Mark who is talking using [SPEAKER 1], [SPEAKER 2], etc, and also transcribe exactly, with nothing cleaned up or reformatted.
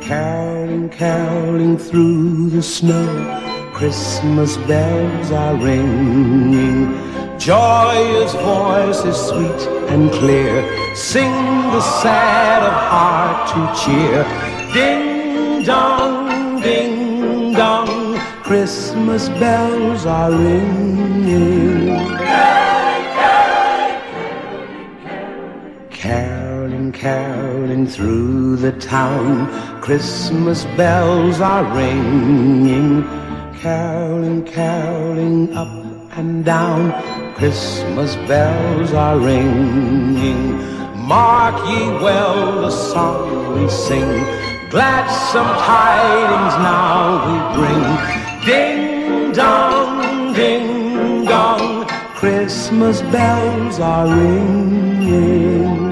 [SPEAKER 1] Caroling, caroling through the snow, Christmas bells are ringing. Joyous voices sweet and clear sing the sad of heart to cheer. Ding dong, ding dong, Christmas bells are ringing. Caroling, caroling through the town, Christmas bells are ringing. Caroling, caroling up and down, Christmas bells are ringing. Mark ye well the song we sing, gladsome tidings now we bring. Ding dong, ding dong, Christmas bells are ringing.